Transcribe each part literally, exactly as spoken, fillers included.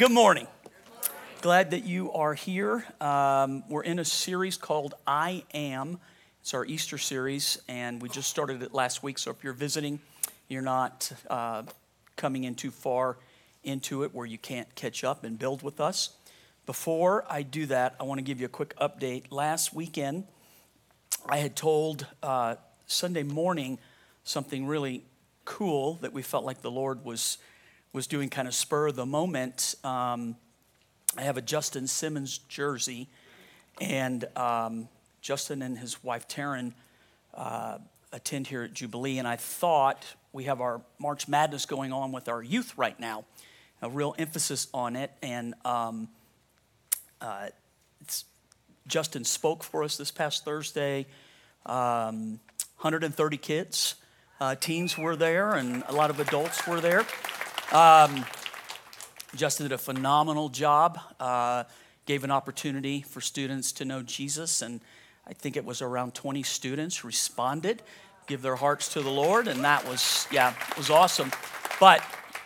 Good morning. Glad that you are here. Um, we're in a series called I Am. It's our Easter series, and we just started it last week. So if you're visiting, you're not uh, coming in too far into it where you can't catch up and build with us. Before I do that, I want to give you a quick update. Last weekend, I had told uh, Sunday morning something really cool that we felt like the Lord was was doing kind of spur of the moment. Um, I have a Justin Simmons jersey, and um, Justin and his wife Taryn uh, attend here at Jubilee, and I thought we have our March Madness going on with our youth right now, a real emphasis on it, and um, uh, it's, Justin spoke for us this past Thursday, um, one hundred thirty kids, uh, teens were there, and a lot of adults were there. Um, Justin did a phenomenal job, uh, gave an opportunity for students to know Jesus, and I think it was around twenty students responded, give their hearts to the Lord, and that was, yeah, it was awesome. But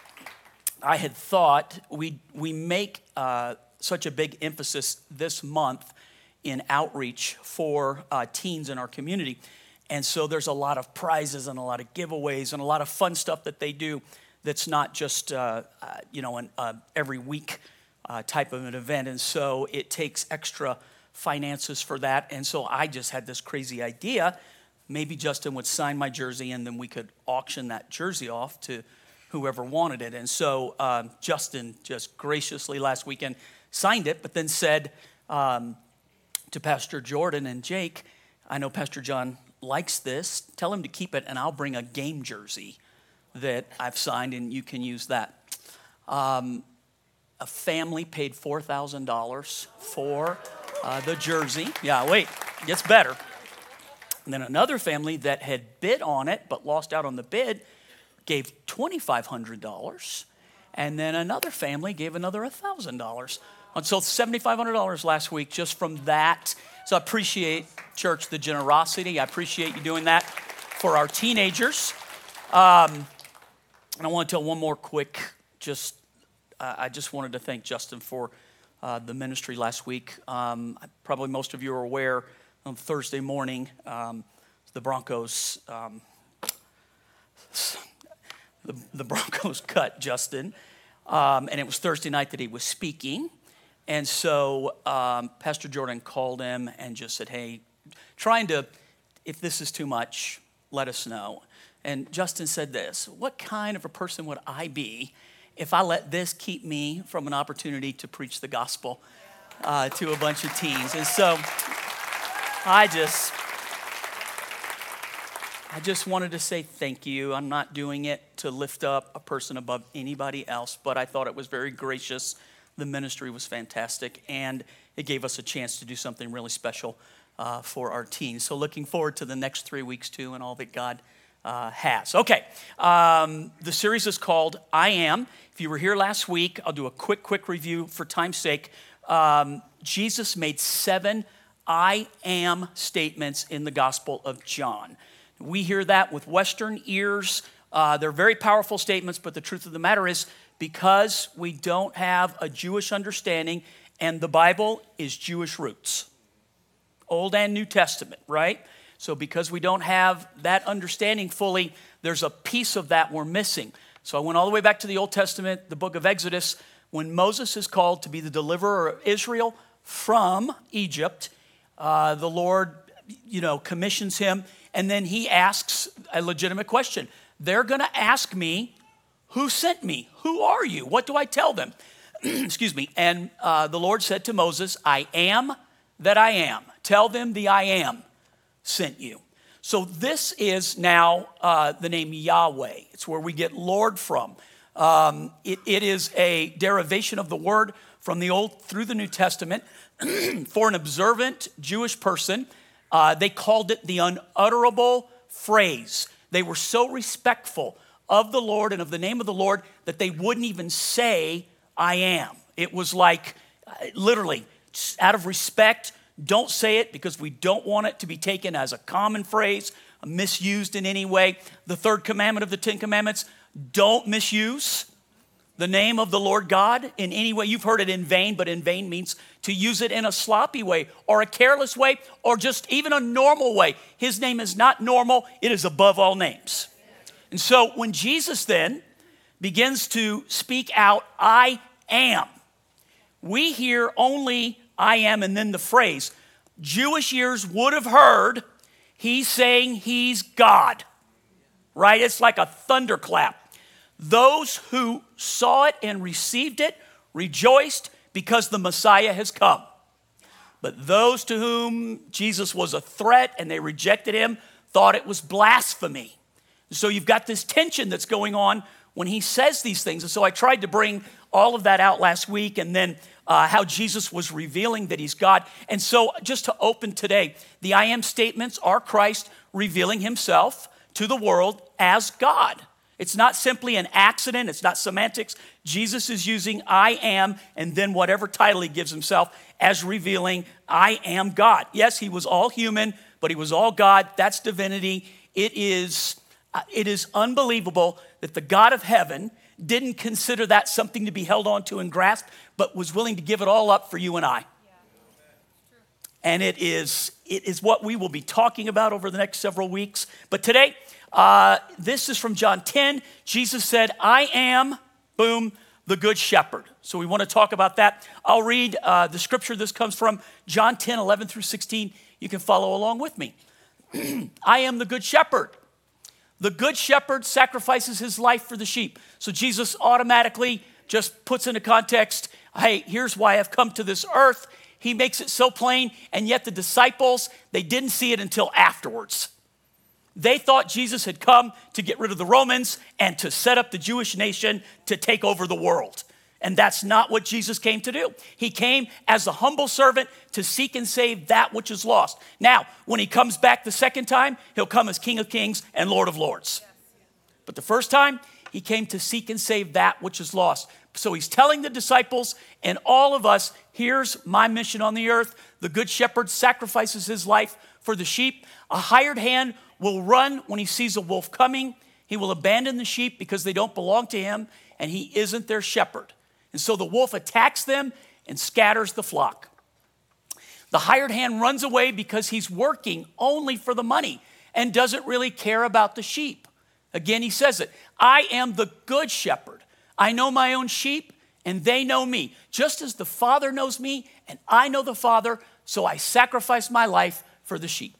I had thought we we make uh, such a big emphasis this month in outreach for uh, teens in our community, and so there's a lot of prizes and a lot of giveaways and a lot of fun stuff that they do. That's not just, uh, uh, you know, an uh, every week uh, type of an event. And so it takes extra finances for that. And so I just had this crazy idea. Maybe Justin would sign my jersey and then we could auction that jersey off to whoever wanted it. And so um, Justin just graciously last weekend signed it, but then said um, to Pastor Jordan and Jake, I know Pastor John likes this. Tell him to keep it and I'll bring a game jersey that I've signed, and you can use that. Um, a family paid four thousand dollars for uh, the jersey. Yeah, wait, it gets better. And then another family that had bid on it but lost out on the bid gave twenty-five hundred dollars. And then another family gave another one thousand dollars. And so seventy-five hundred dollars last week just from that. So I appreciate, church, the generosity. I appreciate you doing that for our teenagers. Um, And I want to tell one more quick, just, uh, I just wanted to thank Justin for uh, the ministry last week. Um, probably most of you are aware, on Thursday morning, um, the Broncos, um, the, the Broncos cut Justin, um, and it was Thursday night that he was speaking. And so um, Pastor Jordan called him and just said, hey, trying to, if this is too much, let us know. And Justin said this, what kind of a person would I be if I let this keep me from an opportunity to preach the gospel uh, to a bunch of teens? And so I just, I just wanted to say thank you. I'm not doing it to lift up a person above anybody else, but I thought it was very gracious. The ministry was fantastic, and it gave us a chance to do something really special uh, for our teens. So looking forward to the next three weeks too, and all that God Uh, has. Okay, um, the series is called I Am. If you were here last week, I'll do a quick, quick review for time's sake. Um, Jesus made seven I Am statements in the Gospel of John. We hear that with Western ears. Uh, they're very powerful statements, but the truth of the matter is, because we don't have a Jewish understanding, and the Bible is Jewish roots, Old and New Testament, right? So because we don't have that understanding fully, there's a piece of that we're missing. So I went all the way back to the Old Testament, the book of Exodus, when Moses is called to be the deliverer of Israel from Egypt. Uh, the Lord, you know, commissions him, and then he asks a legitimate question. They're going to ask me, who sent me? Who are you? What do I tell them? Excuse me. And uh, the Lord said to Moses, I am that I am. Tell them the I am sent you. So this is now uh, the name Yahweh. It's where we get Lord from. Um, it, it is a derivation of the word from the Old through the New Testament. For an observant Jewish person, uh, they called it the unutterable phrase. They were so respectful of the Lord and of the name of the Lord that they wouldn't even say, I am. It was like, uh, literally, out of respect, don't say it because we don't want it to be taken as a common phrase, misused in any way. The third commandment of the Ten Commandments, don't misuse the name of the Lord God in any way. You've heard it in vain, but in vain means to use it in a sloppy way or a careless way or just even a normal way. His name is not normal. It is above all names. And so when Jesus then begins to speak out, I am, we hear only I am and then the phrase. Jewish ears would have heard he's saying he's God, right? It's like a thunderclap. Those who saw it and received it rejoiced because the Messiah has come. But those to whom Jesus was a threat and they rejected him thought it was blasphemy. So you've got this tension that's going on when he says these things. And so I tried to bring all of that out last week, and then uh, how Jesus was revealing that he's God. And so just to open today, the I am statements are Christ revealing himself to the world as God. It's not simply an accident. It's not semantics. Jesus is using I am and then whatever title he gives himself as revealing I am God. Yes, he was all human, but he was all God. That's divinity. It is, uh, it is unbelievable that the God of heaven didn't consider that something to be held on to and grasped, but was willing to give it all up for you and I. Yeah. And it is, it is what we will be talking about over the next several weeks. But today, Uh, this is from John ten. Jesus said, I am, boom, the good shepherd. So we want to talk about that. I'll read uh, the scripture. This comes from John ten, eleven through sixteen. You can follow along with me. I am the good shepherd. The good shepherd sacrifices his life for the sheep. So Jesus automatically just puts into context, hey, here's why I've come to this earth. He makes it so plain, and yet the disciples, they didn't see it until afterwards. They thought Jesus had come to get rid of the Romans and to set up the Jewish nation to take over the world. And that's not what Jesus came to do. He came as a humble servant to seek and save that which is lost. Now, when he comes back the second time, he'll come as King of Kings and Lord of Lords. But the first time, he came to seek and save that which is lost. So he's telling the disciples and all of us, here's my mission on the earth. The good shepherd sacrifices his life for the sheep. A hired hand will run when he sees a wolf coming. He will abandon the sheep because they don't belong to him, and he isn't their shepherd. And so the wolf attacks them and scatters the flock. The hired hand runs away because he's working only for the money and doesn't really care about the sheep. Again, he says it, I am the good shepherd. I know my own sheep, and they know me. Just as the Father knows me, and I know the Father, so I sacrifice my life for the sheep.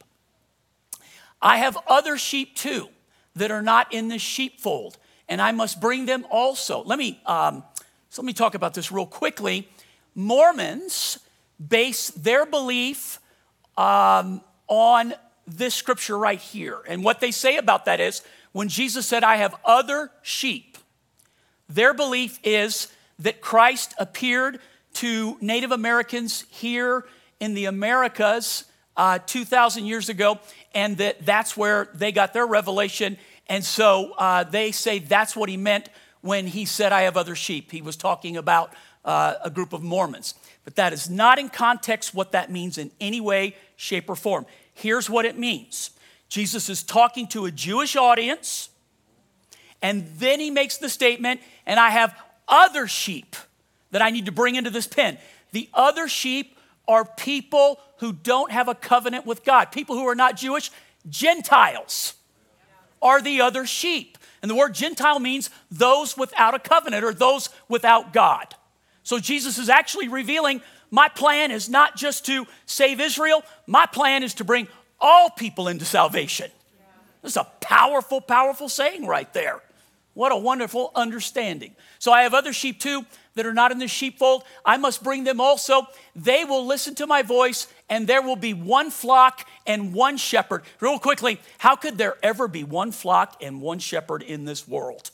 I have other sheep too that are not in the sheepfold, and I must bring them also. Let me, um, so let me talk about this real quickly. Mormons base their belief um, on this scripture right here. And what they say about that is, when Jesus said, I have other sheep, their belief is that Christ appeared to Native Americans here in the Americas uh, two thousand years ago, and that that's where they got their revelation. And so uh, they say that's what he meant when he said, I have other sheep. He was talking about uh, a group of Mormons. But that is not in context what that means in any way, shape, or form. Here's what it means. Jesus is talking to a Jewish audience, and then he makes the statement, and I have other sheep that I need to bring into this pen. The other sheep are people who don't have a covenant with God. People who are not Jewish, Gentiles are the other sheep. And the word Gentile means those without a covenant or those without God. So Jesus is actually revealing, my plan is not just to save Israel. My plan is to bring all people into salvation. This is a powerful, powerful saying right there. What a wonderful understanding. So I have other sheep too that are not in the sheepfold. I must bring them also. They will listen to my voice, and there will be one flock and one shepherd. Real quickly, how could there ever be one flock and one shepherd in this world?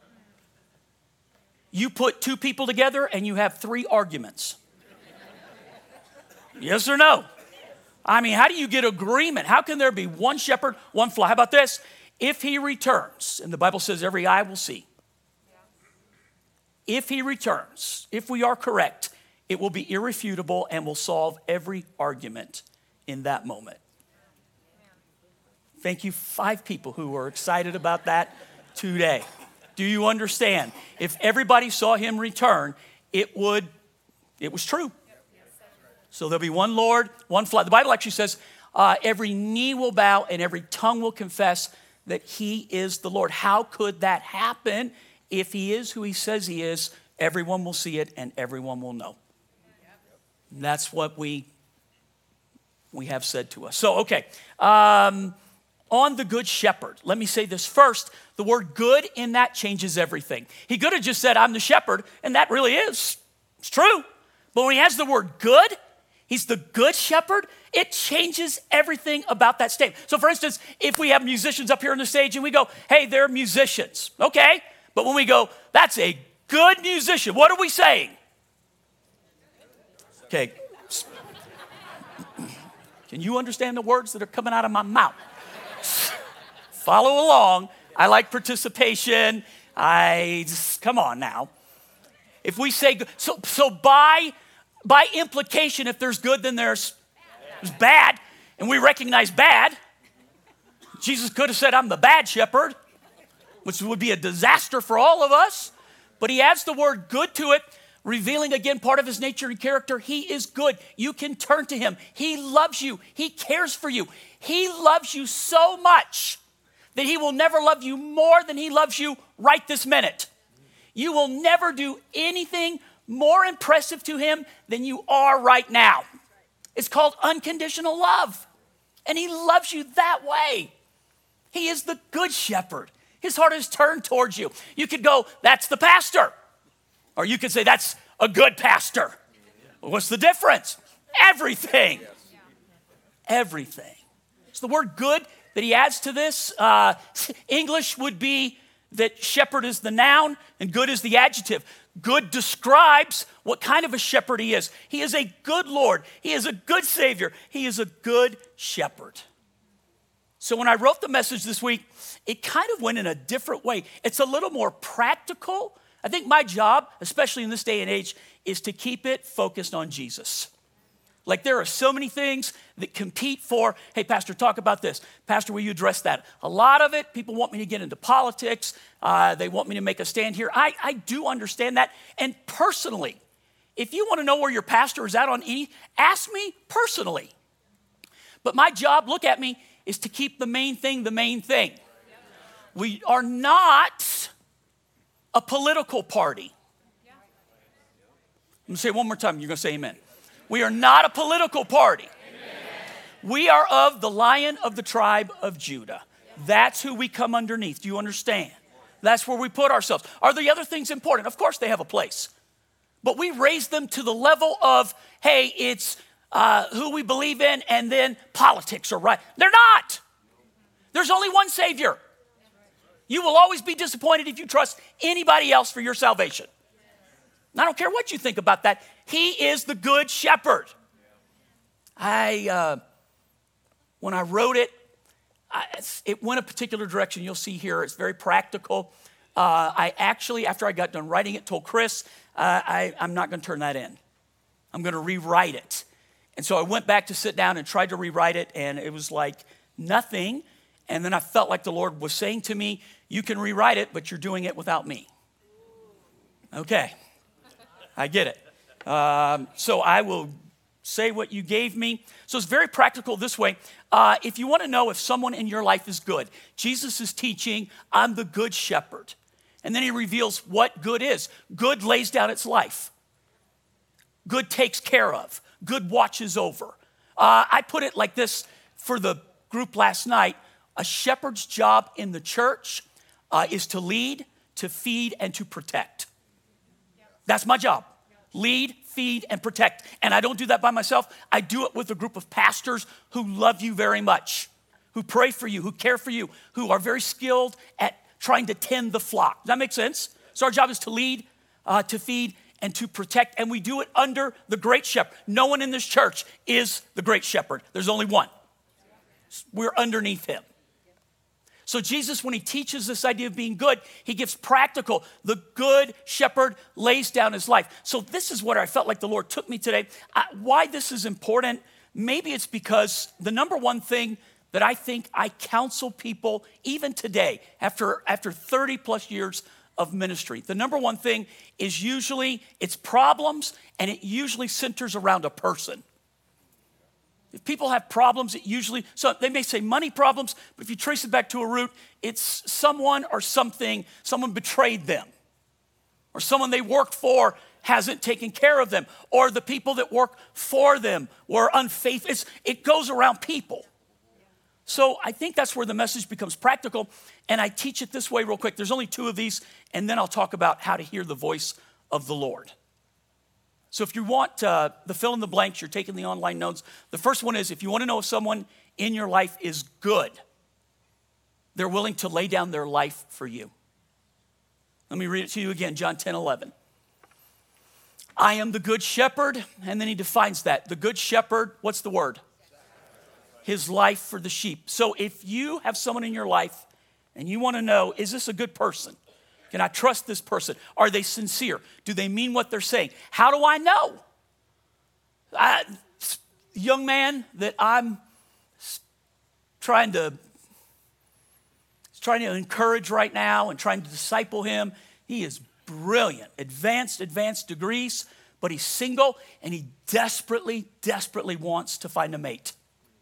You put two people together and you have three arguments. Yes or no? I mean, how do you get agreement? How can there be one shepherd, one flock? How about this? If he returns, and the Bible says every eye will see. If he returns, if we are correct, it will be irrefutable and will solve every argument in that moment. Thank you, five people who are excited about that today. Do you understand? If everybody saw him return, it would, it was true. So there'll be one Lord, one flag. The Bible actually says, uh, every knee will bow and every tongue will confess that he is the Lord. How could that happen? If he is who he says he is, everyone will see it and everyone will know. And that's what we, we have said to us. So, okay. Um, on the Good Shepherd, let me say this first. The word good in that changes everything. He could have just said, I'm the shepherd, and that really is. It's true. But when he has the word good, he's the good shepherd, it changes everything about that statement. So for instance, if we have musicians up here on the stage and we go, hey, they're musicians. Okay. But when we go, that's a good musician, what are we saying? Okay. Can you understand the words that are coming out of my mouth? Follow along. I like participation. I just, come on now. If we say good, so so by by implication, if there's good, then there's, there's bad, and we recognize bad. Jesus could have said, I'm the bad shepherd, which would be a disaster for all of us. But he adds the word good to it, revealing again part of his nature and character. He is good. You can turn to him. He loves you. He cares for you. He loves you so much that he will never love you more than he loves you right this minute. You will never do anything more impressive to him than you are right now. It's called unconditional love. And he loves you that way. He is the good shepherd. His heart is turned towards you. You could go, that's the pastor. Or you could say, that's a good pastor. Well, what's the difference? Everything. Everything. So the word good that he adds to this, uh, English would be that shepherd is the noun and good is the adjective. Good describes what kind of a shepherd he is. He is a good Lord. He is a good Savior. He is a good shepherd. So when I wrote the message this week, it kind of went in a different way. It's a little more practical. I think my job, especially in this day and age, is to keep it focused on Jesus. Like there are so many things that compete for, hey, Pastor, talk about this. Pastor, will you address that? A lot of it, people want me to get into politics. Uh, they want me to make a stand here. I, I do understand that. And personally, if you want to know where your pastor is at on any, ask me personally. But my job, look at me, is to keep the main thing the main thing. We are not a political party. I'm going to say it one more time. You're going to say amen. We are not a political party. Amen. We are of the Lion of the tribe of Judah. That's who we come underneath. Do you understand? That's where we put ourselves. Are the other things important? Of course they have a place. But we raise them to the level of, hey, it's uh, who we believe in and then politics are right. They're not. There's only one Savior. You will always be disappointed if you trust anybody else for your salvation. And I don't care what you think about that. He is the good shepherd. I, uh, when I wrote it, I, it went a particular direction. You'll see here, it's very practical. Uh, I actually, after I got done writing it, told Chris, uh, I, I'm not going to turn that in. I'm going to rewrite it. And so I went back to sit down and tried to rewrite it, and it was like nothing. And then I felt like the Lord was saying to me, you can rewrite it, but you're doing it without me. Okay. I get it. Um, so I will say what you gave me. So it's very practical this way. Uh, if you want to know if someone in your life is good, Jesus is teaching, I'm the good shepherd. And then he reveals what good is. Good lays down its life. Good takes care of. Good watches over. Uh, I put it like this for the group last night. A shepherd's job in the church uh, is to lead, to feed, and to protect. That's my job. Lead, feed, and protect. And I don't do that by myself. I do it with a group of pastors who love you very much, who pray for you, who care for you, who are very skilled at trying to tend the flock. Does that make sense? So our job is to lead, uh, to feed, and to protect. And we do it under the great shepherd. No one in this church is the great shepherd. There's only one. We're underneath him. So Jesus, when he teaches this idea of being good, he gives practical. The good shepherd lays down his life. So this is what I felt like the Lord took me today. I, why this is important, maybe it's because the number one thing that I think I counsel people, even today, after, after thirty plus years of ministry. The number one thing is usually it's problems, and it usually centers around a person. If people have problems, it usually, so they may say money problems, but if you trace it back to a root, it's someone or something, someone betrayed them, or someone they worked for hasn't taken care of them, or the people that work for them were unfaithful. It's, it goes around people. So I think that's where the message becomes practical, and I teach it this way real quick. There's only two of these, and then I'll talk about how to hear the voice of the Lord. So if you want uh, the fill in the blanks, you're taking the online notes. The first one is, if you want to know if someone in your life is good, they're willing to lay down their life for you. Let me read it to you again, John ten eleven. I am the good shepherd, and then he defines that. The good shepherd, what's the word? His life for the sheep. So if you have someone in your life and you want to know, is this a good person? Can I trust this person? Are they sincere? Do they mean what they're saying? How do I know? I, young man that I'm trying to trying to encourage right now and trying to disciple him, he is brilliant, advanced, advanced degrees, but he's single and he desperately, desperately wants to find a mate.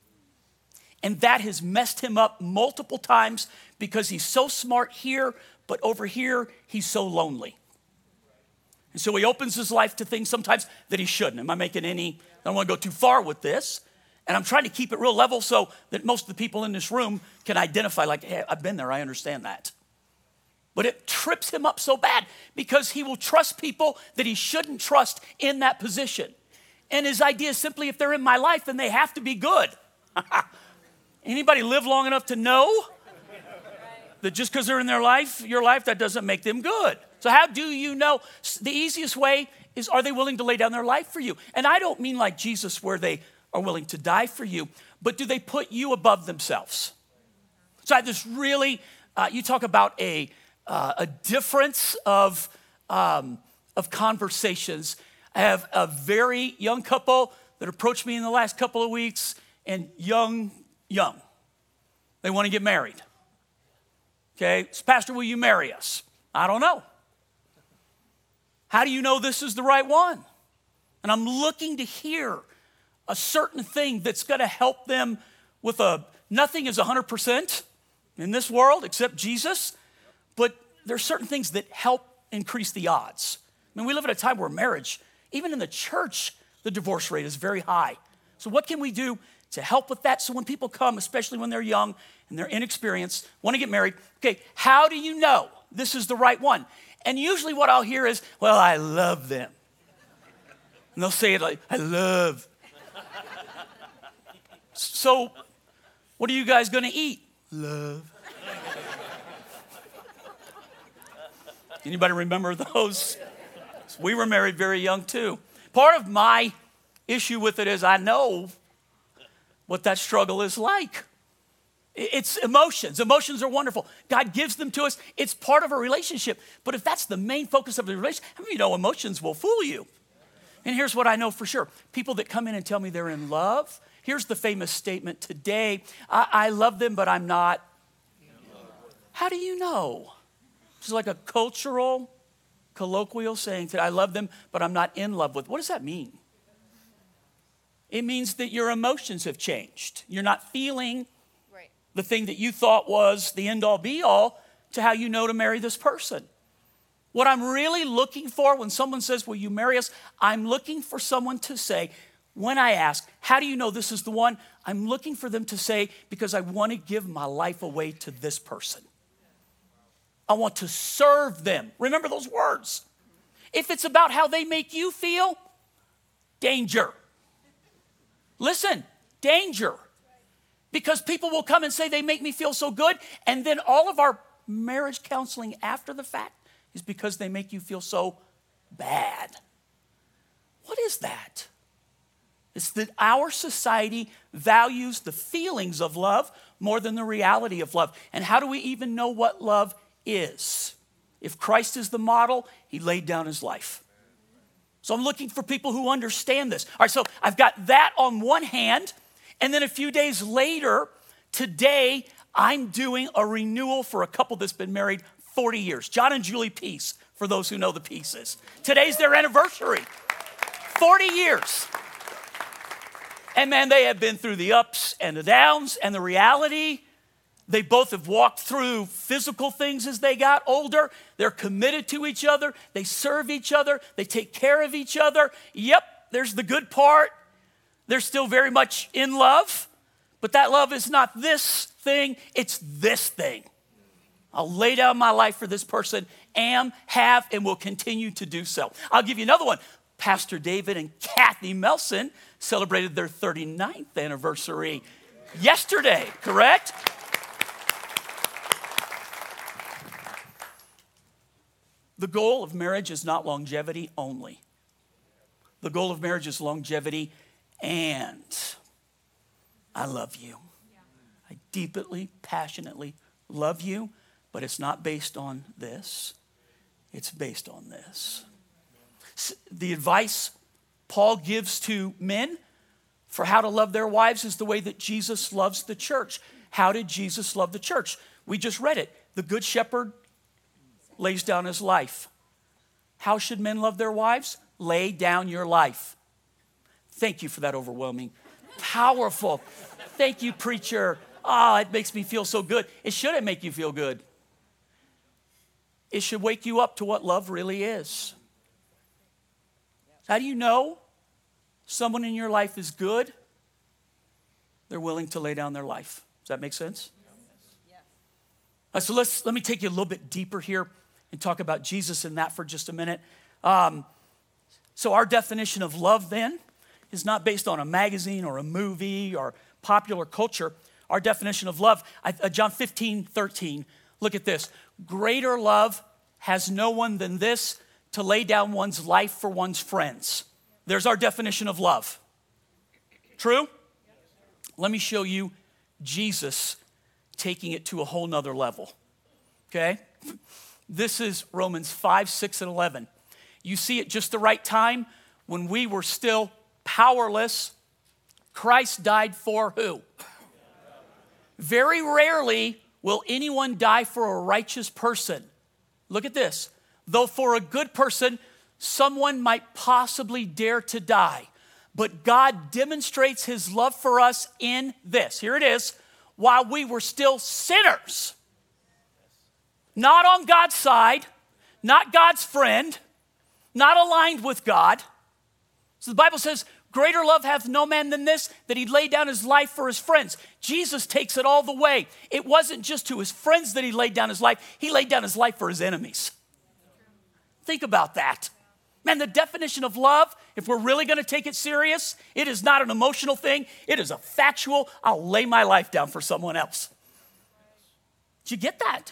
And that has messed him up multiple times because he's so smart here, but over here, he's so lonely. And so he opens his life to things sometimes that he shouldn't. Am I making any, I don't want to go too far with this. And I'm trying to keep it real level so that most of the people in this room can identify, like, hey, I've been there, I understand that. But it trips him up so bad because he will trust people that he shouldn't trust in that position. And his idea is simply, if they're in my life, then they have to be good. Anybody live long enough to know that just because they're in their life, your life, that doesn't make them good? So how do you know? The easiest way is, are they willing to lay down their life for you? And I don't mean like Jesus where they are willing to die for you, but do they put you above themselves? So I have this really, uh, you talk about a, uh, a difference of, um, of conversations. I have a very young couple that approached me in the last couple of weeks, and young, young. They want to get married. Okay, so Pastor, will you marry us? I don't know. How do you know this is the right one? And I'm looking to hear a certain thing that's going to help them with a, nothing is one hundred percent in this world except Jesus, but there are certain things that help increase the odds. I mean, we live at a time where marriage, even in the church, the divorce rate is very high. So what can we do to help with that? So when people come, especially when they're young and they're inexperienced, want to get married, okay, how do you know this is the right one? And usually what I'll hear is, well, I love them. And they'll say it like, I love. So what are you guys going to eat? Love. Anybody remember those? We were married very young too. Part of my issue with it is I know what that struggle is like. It's emotions. Emotions are wonderful. God gives them to us. It's part of a relationship. But if that's the main focus of the relationship, how many of you know emotions will fool you? And here's what I know for sure. People that come in and tell me they're in love, here's the famous statement today, I, I love them, but I'm not. How do you know? It's like a cultural, colloquial saying that I love them, but I'm not in love with. What does that mean? It means that your emotions have changed. You're not feeling right. The thing that you thought was the end all be all to how you know to marry this person. What I'm really looking for when someone says, will you marry us? I'm looking for someone to say, when I ask, how do you know this is the one? I'm looking for them to say, because I want to give my life away to this person. I want to serve them. Remember those words. If it's about how they make you feel, danger. Listen, danger. Because people will come and say they make me feel so good, and then all of our marriage counseling after the fact is because they make you feel so bad. What is that? It's that our society values the feelings of love more than the reality of love. And how do we even know what love is? If Christ is the model, he laid down his life. So I'm looking for people who understand this. All right, so I've got that on one hand, and then a few days later, today, I'm doing a renewal for a couple that's been married forty years. John and Julie Peace, for those who know the Pieces. Today's their anniversary. forty years. And man, they have been through the ups and the downs, and the reality, they both have walked through physical things as they got older. They're committed to each other. They serve each other. They take care of each other. Yep, there's the good part. They're still very much in love, but that love is not this thing, it's this thing. I'll lay down my life for this person, am, have, and will continue to do so. I'll give you another one. Pastor David and Kathy Melson celebrated their thirty-ninth anniversary yesterday, correct? The goal of marriage is not longevity only. The goal of marriage is longevity and I love you. I deeply, passionately love you, but it's not based on this. It's based on this. The advice Paul gives to men for how to love their wives is the way that Jesus loves the church. How did Jesus love the church? We just read it. The good shepherd lays down his life. How should men love their wives? Lay down your life. Thank you for that overwhelming, powerful. Thank you, preacher. Oh, it makes me feel so good. It shouldn't make you feel good. It should wake you up to what love really is. How do you know someone in your life is good? They're willing to lay down their life. Does that make sense? Yes. Uh, so let's let me take you a little bit deeper here and talk about Jesus in that for just a minute. Um, so our definition of love then is not based on a magazine or a movie or popular culture. Our definition of love, uh, John fifteen, thirteen, look at this. Greater love has no one than this, to lay down one's life for one's friends. There's our definition of love. True? Let me show you Jesus taking it to a whole nother level. Okay? This is Romans five, six, and eleven. You see at just the right time, when we were still powerless, Christ died for who? Very rarely will anyone die for a righteous person. Look at this. Though for a good person, someone might possibly dare to die. But God demonstrates his love for us in this. Here it is. While we were still sinners, not on God's side, not God's friend, not aligned with God. So the Bible says, greater love hath no man than this, that he laid down his life for his friends. Jesus takes it all the way. It wasn't just to his friends that he laid down his life. He laid down his life for his enemies. Think about that. Man, the definition of love, if we're really going to take it serious, it is not an emotional thing. It is a factual, I'll lay my life down for someone else. Did you get that?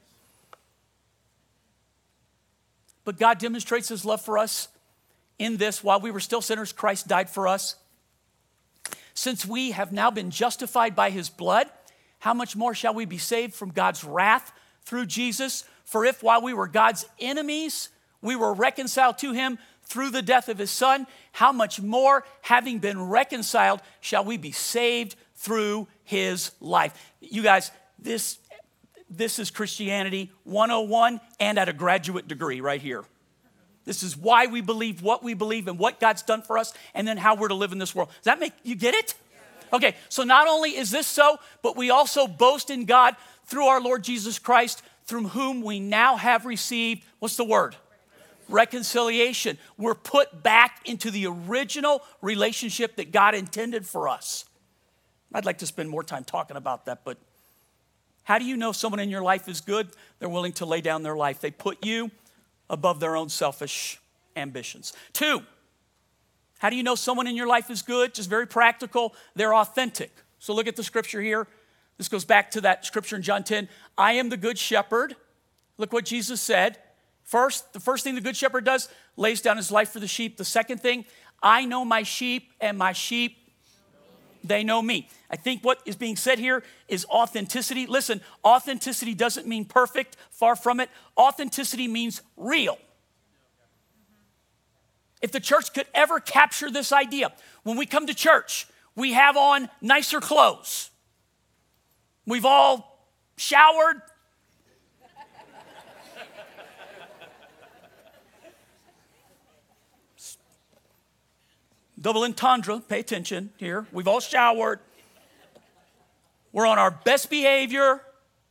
But God demonstrates his love for us in this. While we were still sinners, Christ died for us. Since we have now been justified by his blood, how much more shall we be saved from God's wrath through Jesus? For if while we were God's enemies, we were reconciled to him through the death of his son, how much more, having been reconciled, shall we be saved through his life? You guys, this, this is Christianity one oh one and at a graduate degree right here. This is why we believe what we believe and what God's done for us and then how we're to live in this world. Does that make, you get it? Okay, so not only is this so, but we also boast in God through our Lord Jesus Christ, through whom we now have received, what's the word? Reconciliation. We're put back into the original relationship that God intended for us. I'd like to spend more time talking about that, but how do you know someone in your life is good? They're willing to lay down their life. They put you above their own selfish ambitions. Two, how do you know someone in your life is good? Just very practical. They're authentic. So look at the scripture here. This goes back to that scripture in John ten. I am the good shepherd. Look what Jesus said. First, the first thing the good shepherd does, lays down his life for the sheep. The second thing, I know my sheep and my sheep, they know me. I think what is being said here is authenticity. Listen, authenticity doesn't mean perfect, far from it. Authenticity means real. If the church could ever capture this idea, when we come to church, we have on nicer clothes. We've all showered. Double entendre, pay attention here. We've all showered. We're on our best behavior.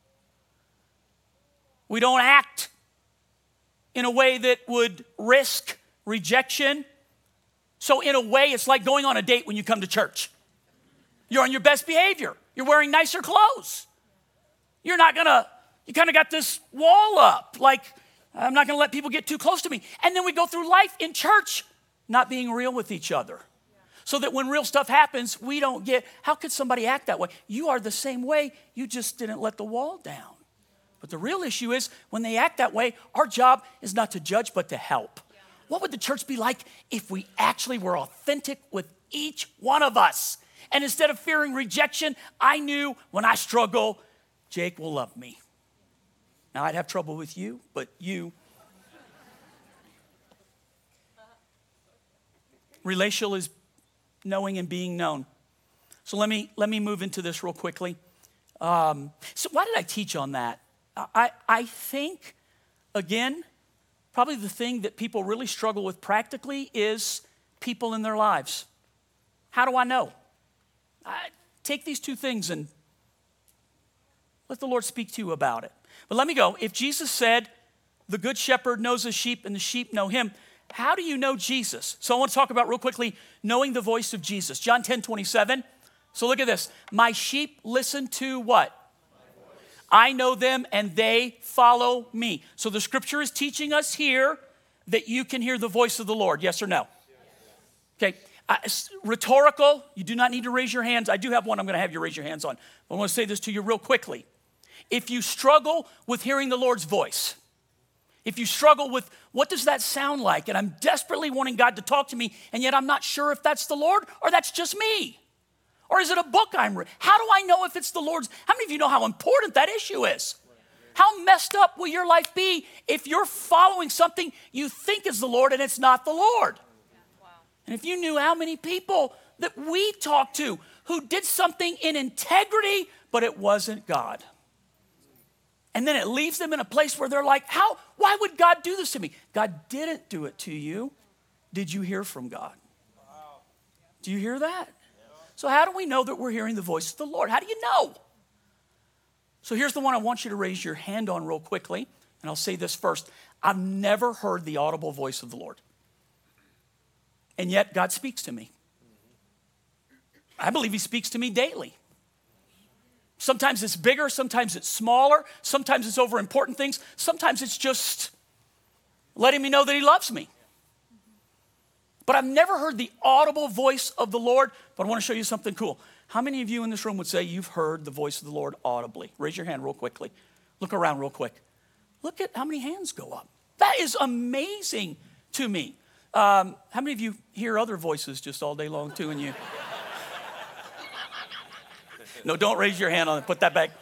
We don't act in a way that would risk rejection. So in a way, it's like going on a date when you come to church. You're on your best behavior. You're wearing nicer clothes. You're not gonna, you kind of got this wall up, like, I'm not gonna let people get too close to me. And then we go through life in church not being real with each other. So that when real stuff happens, we don't get, how could somebody act that way? You are the same way, you just didn't let the wall down. But the real issue is when they act that way, our job is not to judge, but to help. What would the church be like if we actually were authentic with each one of us? And instead of fearing rejection, I knew when I struggle, Jake will love me. Now, I'd have trouble with you, but you. Relational is knowing and being known. So let me let me move into this real quickly. Um, so why did I teach on that? I, I think, again, probably the thing that people really struggle with practically is people in their lives. How do I know? I take these two things and let the Lord speak to you about it. But let me go. If Jesus said, the good shepherd knows the sheep and the sheep know him, how do you know Jesus? So I want to talk about real quickly knowing the voice of Jesus. John ten twenty-seven. So look at this. My sheep listen to what? I know them and they follow me. So the scripture is teaching us here that you can hear the voice of the Lord. Yes or no? Okay. Uh, rhetorical. You do not need to raise your hands. I do have one I'm going to have you raise your hands on. I want to say this to you real quickly. If you struggle with hearing the Lord's voice, if you struggle with what does that sound like, and I'm desperately wanting God to talk to me, and yet I'm not sure if that's the Lord or that's just me. Or is it a book I'm reading? How do I know if it's the Lord's? How many of you know how important that issue is? How messed up will your life be if you're following something you think is the Lord and it's not the Lord? Wow. And if you knew how many people that we talked to who did something in integrity, but it wasn't God. And then it leaves them in a place where they're like, how, why would God do this to me? God didn't do it to you. Did you hear from God? Wow. Do you hear that? So how do we know that we're hearing the voice of the Lord? How do you know? So here's the one I want you to raise your hand on real quickly. And I'll say this first. I've never heard the audible voice of the Lord. And yet God speaks to me. I believe he speaks to me daily. Sometimes it's bigger, sometimes it's smaller, sometimes it's over important things, sometimes it's just letting me know that he loves me. But I've never heard the audible voice of the Lord, but I want to show you something cool. How many of you in this room would say you've heard the voice of the Lord audibly? Raise your hand real quickly. Look around real quick. Look at how many hands go up. That is amazing to me. Um, how many of you hear other voices just all day long too, and you... No, don't raise your hand on it. Put that back.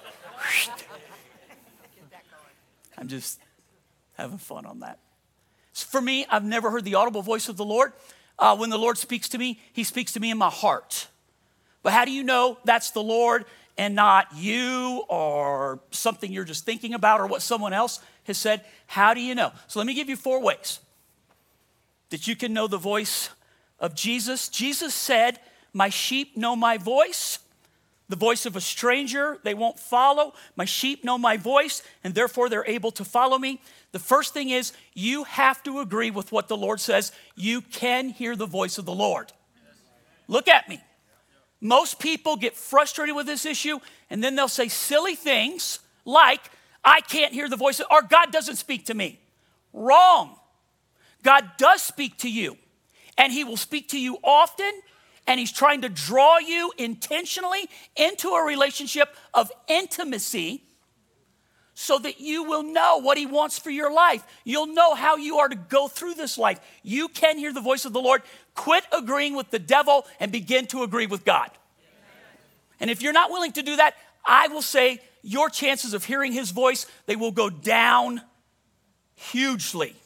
I'm just having fun on that. For me, I've never heard the audible voice of the Lord. Uh, when the Lord speaks to me, he speaks to me in my heart. But how do you know that's the Lord and not you or something you're just thinking about or what someone else has said? How do you know? So let me give you four ways that you can know the voice of Jesus. Jesus said, my sheep know my voice. The voice of a stranger they won't follow. My sheep know my voice, and therefore they're able to follow me. The first thing is you have to agree with what the Lord says. You can hear the voice of the Lord. Look at me. Most people get frustrated with this issue, and then they'll say silly things like, I can't hear the voice, or God doesn't speak to me. Wrong. God does speak to you, and he will speak to you often. And he's trying to draw you intentionally into a relationship of intimacy so that you will know what he wants for your life. You'll know how you are to go through this life. You can hear the voice of the Lord. Quit agreeing with the devil and begin to agree with God. And if you're not willing to do that, I will say your chances of hearing his voice, they will go down hugely.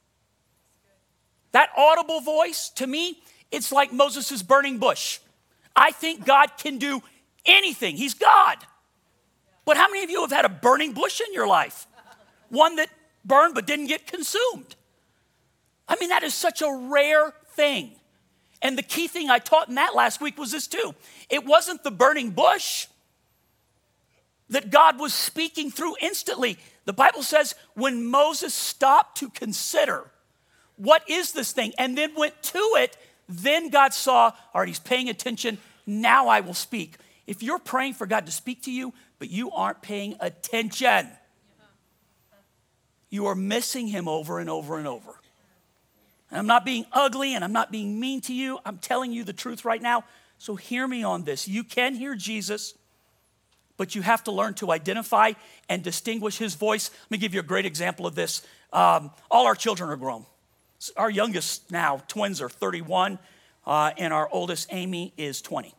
That audible voice, to me, it's like Moses' burning bush. I think God can do anything. He's God. But how many of you have had a burning bush in your life? One that burned but didn't get consumed. I mean, that is such a rare thing. And the key thing I taught in that last week was this too. It wasn't the burning bush that God was speaking through instantly. The Bible says when Moses stopped to consider, what is this thing? And then went to it, then God saw, all right, he's paying attention. Now I will speak. If you're praying for God to speak to you, but you aren't paying attention, you are missing him over and over and over. And I'm not being ugly and I'm not being mean to you. I'm telling you the truth right now. So hear me on this. You can hear Jesus, but you have to learn to identify and distinguish his voice. Let me give you a great example of this. Um, all our children are grown. Our youngest now, twins, are thirty-one, uh, and our oldest, Amy, is twenty.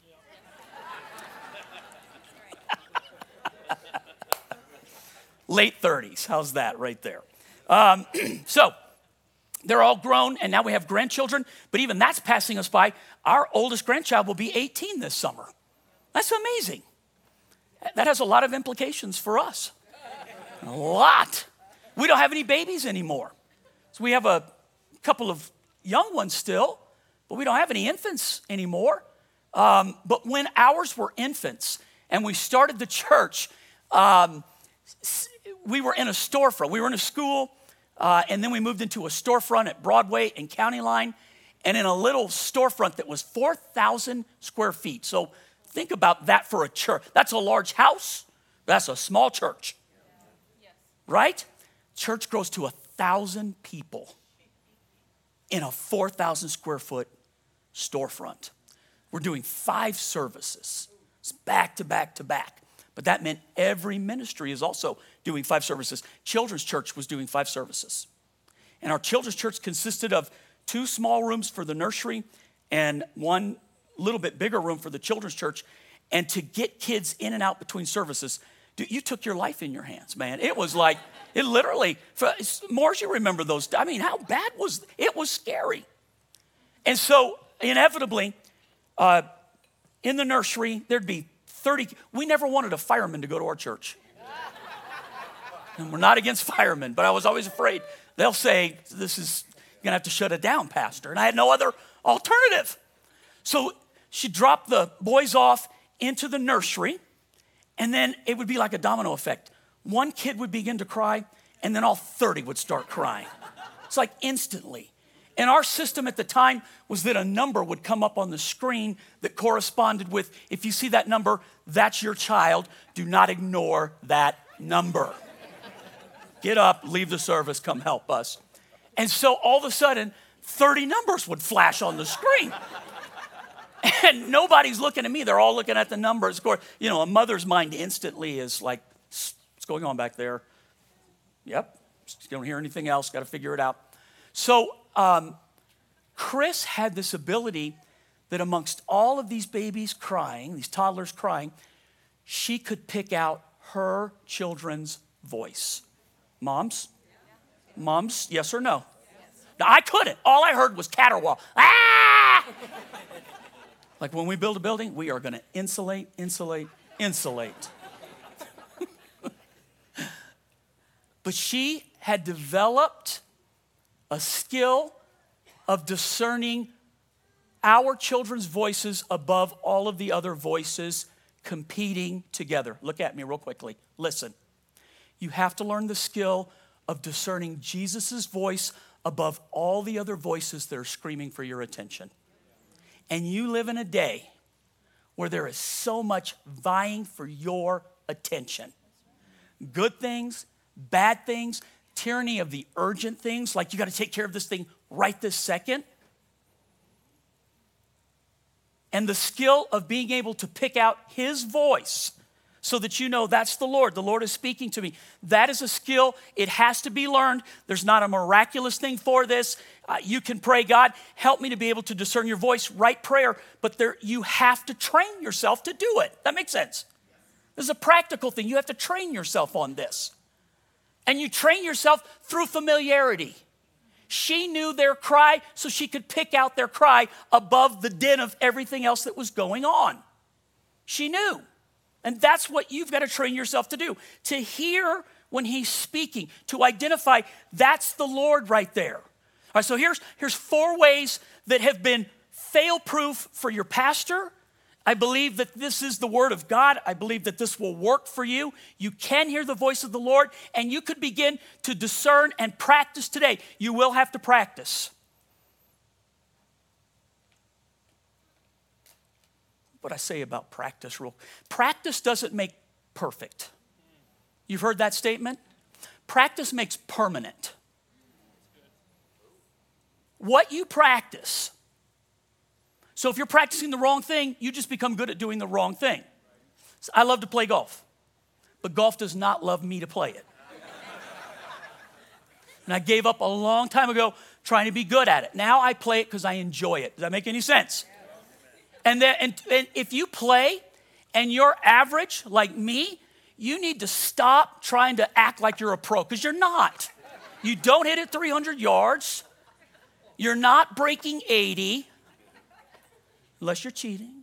Late thirties, how's that right there? Um, so, they're all grown, and now we have grandchildren, but even that's passing us by. Our oldest grandchild will be eighteen this summer. That's amazing. That has a lot of implications for us. A lot. We don't have any babies anymore. So we have a couple of young ones still, but we don't have any infants anymore. Um, but when ours were infants and we started the church, um, we were in a storefront. We were in a school, uh, and then we moved into a storefront at Broadway and County Line, and in a little storefront that was four thousand square feet. So think about that for a church. That's a large house. That's a small church, right? Church grows to a thousand people in a four thousand square foot storefront. We're doing five services. It's back to back to back. But that meant every ministry is also doing five services. Children's church was doing five services. And our children's church consisted of two small rooms for the nursery and one little bit bigger room for the children's church. And to get kids in and out between services, dude, you took your life in your hands, man. It was like, it literally, Morris, you remember those. I mean, how bad was, it was scary. And so inevitably, uh, in the nursery, there'd be thirty, we never wanted a fireman to go to our church. And we're not against firemen, but I was always afraid they'll say, this is, you're gonna have to shut it down, Pastor. And I had no other alternative. So she'd drop the boys off into the nursery, and then it would be like a domino effect. One kid would begin to cry, and then all thirty would start crying. It's like instantly. And our system at the time was that a number would come up on the screen that corresponded with, if you see that number, that's your child. Do not ignore that number. Get up, leave the service, come help us. And so all of a sudden, thirty numbers would flash on the screen. And nobody's looking at me. They're all looking at the numbers. Of course, you know, a mother's mind instantly is like, what's going on back there? Yep, just don't hear anything else. Got to figure it out. So um, Chris had this ability that amongst all of these babies crying, these toddlers crying, she could pick out her children's voice. Moms? Moms, yes or no? Now, I couldn't. All I heard was caterwaul. Ah! Like when we build a building, we are going to insulate, insulate, insulate. But she had developed a skill of discerning our children's voices above all of the other voices competing together. Look at me real quickly. Listen. You have to learn the skill of discerning Jesus' voice above all the other voices that are screaming for your attention. And you live in a day where there is so much vying for your attention. Good things, bad things, tyranny of the urgent things, like you got to take care of this thing right this second. And the skill of being able to pick out his voice so that you know that's the Lord. The Lord is speaking to me. That is a skill. It has to be learned. There's not a miraculous thing for this. Uh, you can pray, God, help me to be able to discern your voice, write prayer, but there you have to train yourself to do it. That makes sense. This is a practical thing. You have to train yourself on this. And you train yourself through familiarity. She knew their cry, so she could pick out their cry above the din of everything else that was going on. She knew. And that's what you've got to train yourself to do. To hear when he's speaking, to identify that's the Lord right there. All right, so here's, here's four ways that have been fail-proof for your pastor. I believe that this is the word of God. I believe that this will work for you. You can hear the voice of the Lord, and you could begin to discern and practice today. You will have to practice. What I say about practice rule. Practice doesn't make perfect. You've heard that statement? Practice makes permanent. What you practice. So if you're practicing the wrong thing, you just become good at doing the wrong thing. So I love to play golf, but golf does not love me to play it. And I gave up a long time ago trying to be good at it. Now I play it because I enjoy it. Does that make any sense? And, then, and, and if you play and you're average like me, you need to stop trying to act like you're a pro, because you're not. You don't hit it three hundred yards. You're not breaking eighty. Unless you're cheating.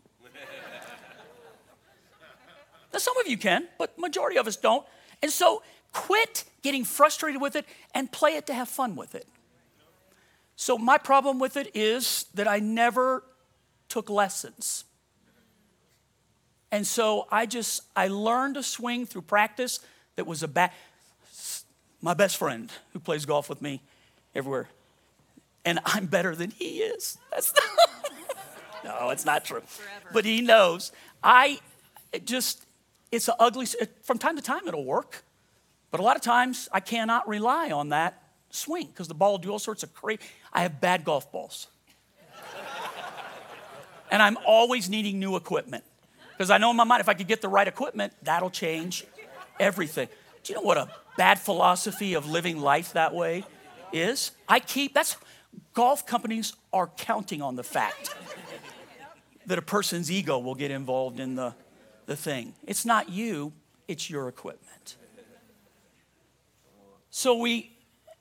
Now, some of you can, but majority of us don't. And so quit getting frustrated with it and play it to have fun with it. So my problem with it is that I never took lessons. And so I just, I learned to swing through practice that was a bad, my best friend who plays golf with me everywhere. And I'm better than he is. That's No, it's not true. Forever. But he knows. I it just, it's an ugly, it, from time to time it'll work. But a lot of times I cannot rely on that swing because the ball will do all sorts of crazy. I have bad golf balls. And I'm always needing new equipment. Because I know in my mind, if I could get the right equipment, that'll change everything. Do you know what a bad philosophy of living life that way is? I keep, that's, golf companies are counting on the fact that a person's ego will get involved in the, the thing. It's not you, it's your equipment. So we,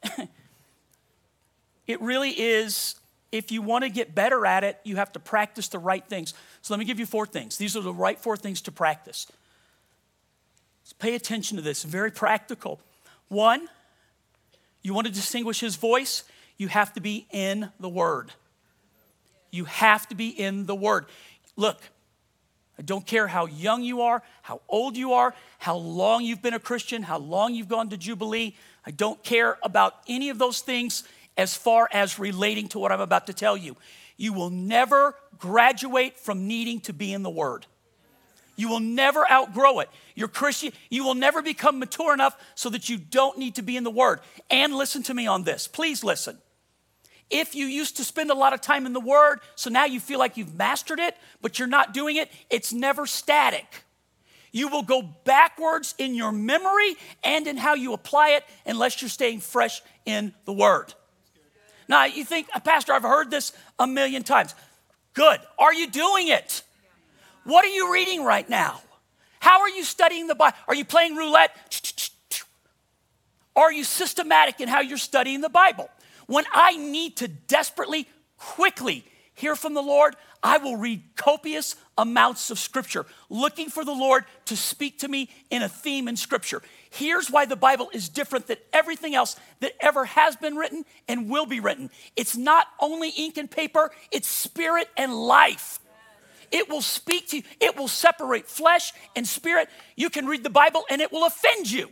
it really is, if you want to get better at it, you have to practice the right things. So let me give you four things. These are the right four things to practice. So pay attention to this, very practical. One, you want to distinguish his voice, you have to be in the Word. You have to be in the Word. Look, I don't care how young you are, how old you are, how long you've been a Christian, how long you've gone to Jubilee. I don't care about any of those things as far as relating to what I'm about to tell you. You will never graduate from needing to be in the Word. You will never outgrow it. You're Christian. You will never become mature enough so that you don't need to be in the Word. And listen to me on this. Please listen. If you used to spend a lot of time in the Word, so now you feel like you've mastered it, but you're not doing it, it's never static. You will go backwards in your memory and in how you apply it unless you're staying fresh in the Word. Now, you think, Pastor, I've heard this a million times. Good. Are you doing it? What are you reading right now? How are you studying the Bible? Are you playing roulette? Are you systematic in how you're studying the Bible? When I need to desperately, quickly hear from the Lord, I will read copious amounts of Scripture, looking for the Lord to speak to me in a theme in Scripture. Here's why the Bible is different than everything else that ever has been written and will be written. It's not only ink and paper, it's spirit and life. It will speak to you. It will separate flesh and spirit. You can read the Bible and it will offend you.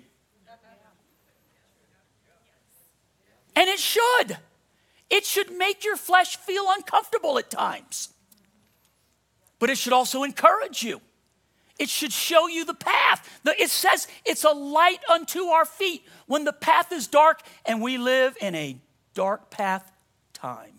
And it should. It should make your flesh feel uncomfortable at times. But it should also encourage you. It should show you the path. It says it's a light unto our feet when the path is dark and we live in a dark path time.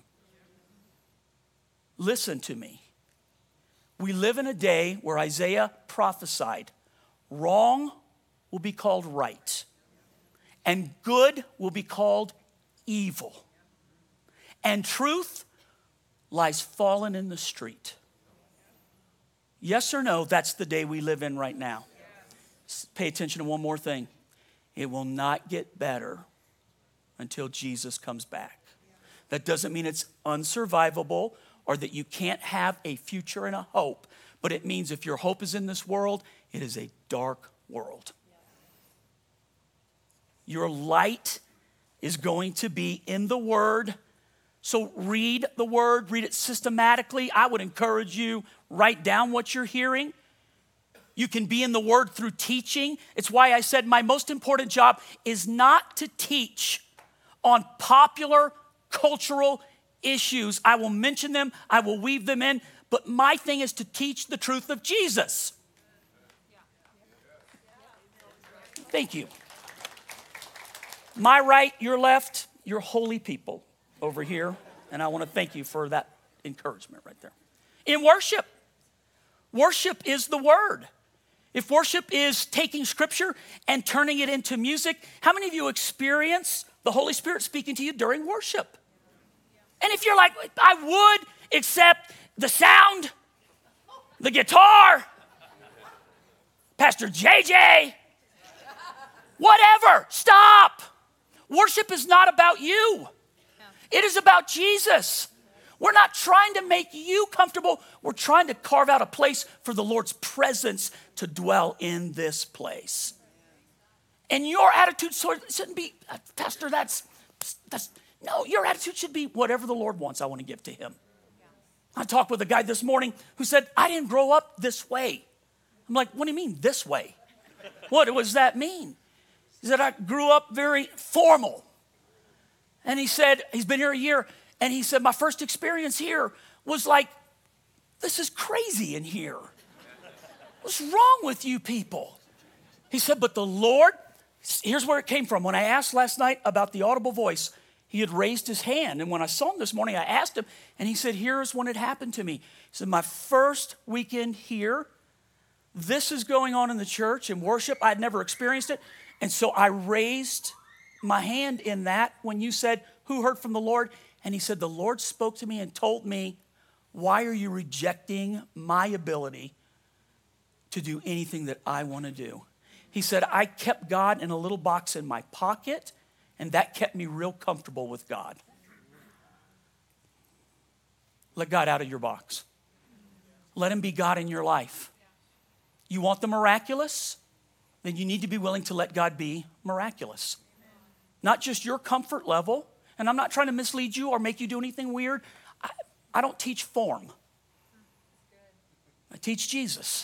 Listen to me. We live in a day where Isaiah prophesied, wrong will be called right, and good will be called evil, and truth lies fallen in the street. Yes or no, that's the day we live in right now. Pay attention to one more thing. It will not get better until Jesus comes back. That doesn't mean it's unsurvivable or that you can't have a future and a hope, but it means if your hope is in this world, it is a dark world. Your light is going to be in the Word, So read the word, read it systematically. I would encourage you, write down what you're hearing. You can be in the word through teaching. It's why I said my most important job is not to teach on popular cultural issues. I will mention them, I will weave them in, but my thing is to teach the truth of Jesus. Thank you. My right, your left, you're holy people over here, and I want to thank you for that encouragement right there. In worship, worship is the word. If worship is taking scripture and turning it into music, how many of you experience the Holy Spirit speaking to you during worship? And if you're like, I would, except the sound, the guitar, Pastor J J, whatever, stop. Worship is not about you. It is about Jesus. We're not trying to make you comfortable. We're trying to carve out a place for the Lord's presence to dwell in this place. And your attitude shouldn't be, Pastor, that's, that's, no, your attitude should be whatever the Lord wants, I want to give to him. I talked with a guy this morning who said, I didn't grow up this way. I'm like, what do you mean this way? What does that mean? He said, I grew up very formal. And he said, he's been here a year. And he said, my first experience here was like, this is crazy in here. What's wrong with you people? He said, but the Lord, here's where it came from. When I asked last night about the audible voice, he had raised his hand. And when I saw him this morning, I asked him, and he said, here's when it happened to me. He said, my first weekend here, this is going on in the church in worship. I'd never experienced it. And so I raised my hand in that when you said, who heard from the Lord? And he said, the Lord spoke to me and told me, why are you rejecting my ability to do anything that I want to do? He said, I kept God in a little box in my pocket, and that kept me real comfortable with God. Let God out of your box. Let him be God in your life. You want the miraculous? Then you need to be willing to let God be miraculous. Not just your comfort level. And I'm not trying to mislead you or make you do anything weird. I, I don't teach form. I teach Jesus.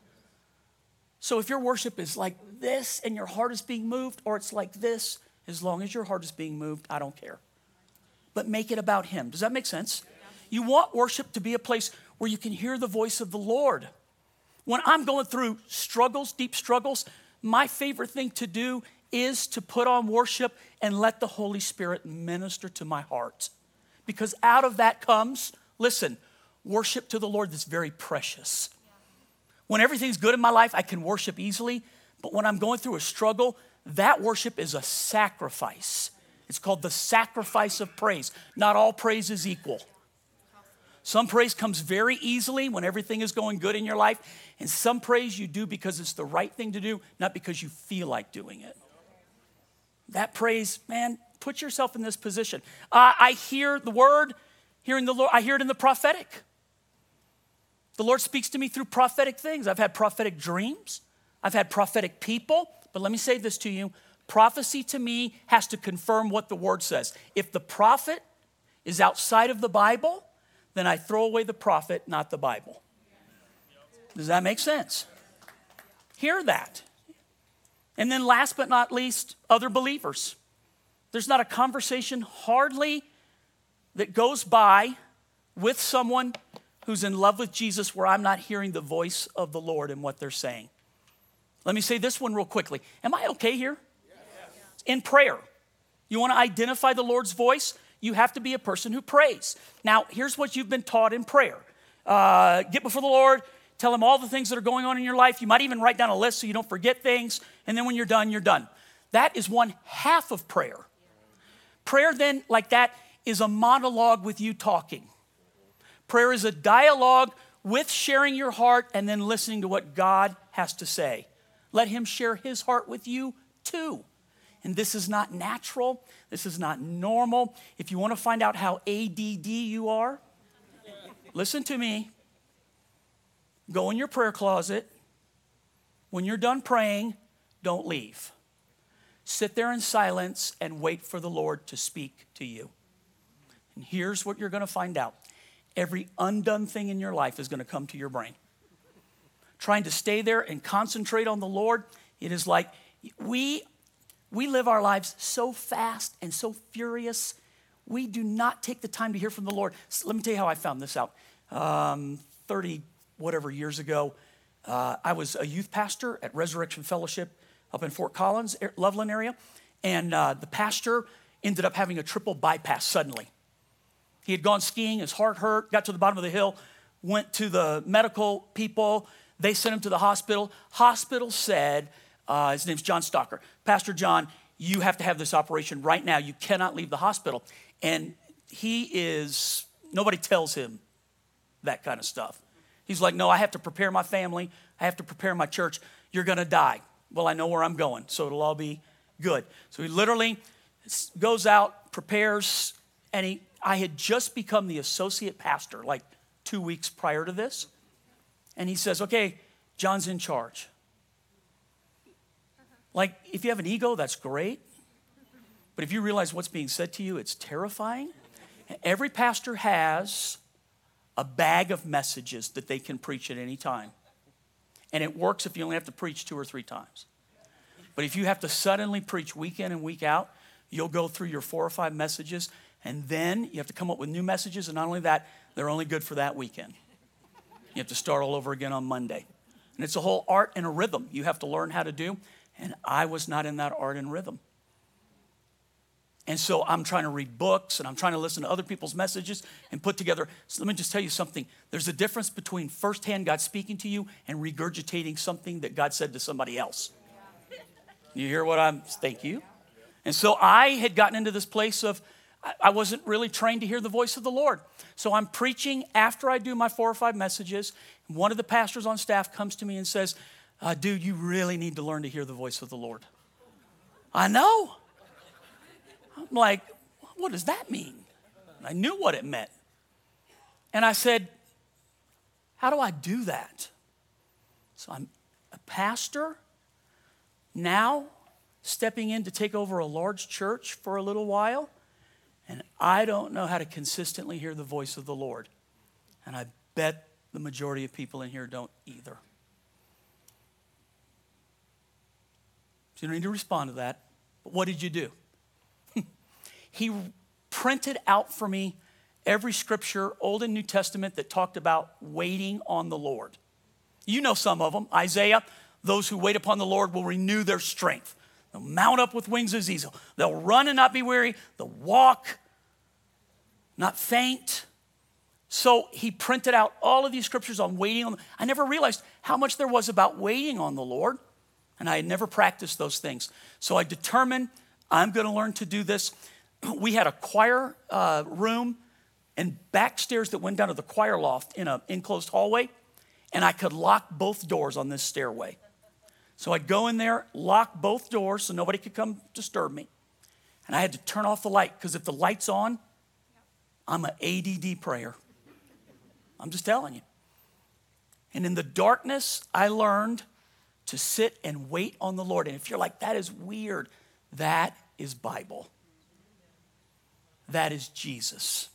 So if your worship is like this and your heart is being moved, or it's like this, as long as your heart is being moved, I don't care. But make it about him. Does that make sense? You want worship to be a place where you can hear the voice of the Lord. When I'm going through struggles, deep struggles, my favorite thing to do is to put on worship and let the Holy Spirit minister to my heart. Because out of that comes, listen, worship to the Lord that's very precious. When everything's good in my life, I can worship easily. But when I'm going through a struggle, that worship is a sacrifice. It's called the sacrifice of praise. Not all praise is equal. Some praise comes very easily when everything is going good in your life. And some praise you do because it's the right thing to do, not because you feel like doing it. That praise, man, put yourself in this position. Uh, I hear the word, hearing the Lord, I hear it in the prophetic. The Lord speaks to me through prophetic things. I've had prophetic dreams. I've had prophetic people. But let me say this to you. Prophecy to me has to confirm what the word says. If the prophet is outside of the Bible, then I throw away the prophet, not the Bible. Does that make sense? Hear that. And then last but not least, other believers. There's not a conversation hardly that goes by with someone who's in love with Jesus where I'm not hearing the voice of the Lord in what they're saying. Let me say this one real quickly. Am I okay here? Yes. In prayer, you want to identify the Lord's voice? You have to be a person who prays. Now, here's what you've been taught in prayer. Uh, get before the Lord. Tell him all the things that are going on in your life. You might even write down a list so you don't forget things. And then when you're done, you're done. That is one half of prayer. Prayer then, like that, is a monologue with you talking. Prayer is a dialogue with sharing your heart and then listening to what God has to say. Let him share his heart with you too. And this is not natural. This is not normal. If you want to find out how A D D you are, listen to me. Go in your prayer closet. When you're done praying, don't leave. Sit there in silence and wait for the Lord to speak to you. And here's what you're going to find out. Every undone thing in your life is going to come to your brain. Trying to stay there and concentrate on the Lord, it is like we, we live our lives so fast and so furious. We do not take the time to hear from the Lord. So let me tell you how I found this out. Um, thirty whatever years ago, uh, I was a youth pastor at Resurrection Fellowship up in Fort Collins, Loveland area. And uh, the pastor ended up having a triple bypass suddenly. He had gone skiing, his heart hurt, got to the bottom of the hill, went to the medical people. They sent him to the hospital. Hospital said, uh, his name's John Stalker, Pastor John, you have to have this operation right now. You cannot leave the hospital. And he is, nobody tells him that kind of stuff. He's like, no, I have to prepare my family. I have to prepare my church. You're going to die. Well, I know where I'm going, so it'll all be good. So he literally goes out, prepares, and he, I had just become the associate pastor like two weeks prior to this. And he says, okay, John's in charge. Like, if you have an ego, that's great. But if you realize what's being said to you, it's terrifying. Every pastor has a bag of messages that they can preach at any time. And it works if you only have to preach two or three times. But if you have to suddenly preach week in and week out, you'll go through your four or five messages, and then you have to come up with new messages. And not only that, they're only good for that weekend. You have to start all over again on Monday. And it's a whole art and a rhythm you have to learn how to do. And I was not in that art and rhythm. And so I'm trying to read books and I'm trying to listen to other people's messages and put together. So let me just tell you something. There's a difference between firsthand God speaking to you and regurgitating something that God said to somebody else. You hear what I'm, thank you. And so I had gotten into this place of, I wasn't really trained to hear the voice of the Lord. So I'm preaching after I do my four or five messages. One of the pastors on staff comes to me and says, uh, dude, you really need to learn to hear the voice of the Lord. I know. I'm like, what does that mean? I knew what it meant. And I said, how do I do that? So I'm a pastor now stepping in to take over a large church for a little while. And I don't know how to consistently hear the voice of the Lord. And I bet the majority of people in here don't either. So you don't need to respond to that. But what did you do? He printed out for me every scripture, Old and New Testament, that talked about waiting on the Lord. You know some of them. Isaiah, those who wait upon the Lord will renew their strength. They'll mount up with wings as eagles. They'll run and not be weary. They'll walk, not faint. So he printed out all of these scriptures on waiting on. I never realized how much there was about waiting on the Lord, and I had never practiced those things. So I determined I'm going to learn to do this. We had a choir uh, room and back stairs that went down to the choir loft in an enclosed hallway, and I could lock both doors on this stairway. So I'd go in there, lock both doors so nobody could come disturb me. And I had to turn off the light because if the light's on, I'm an A D D prayer. I'm just telling you. And in the darkness, I learned to sit and wait on the Lord. And if you're like, that is weird, that is Bible. That is Jesus.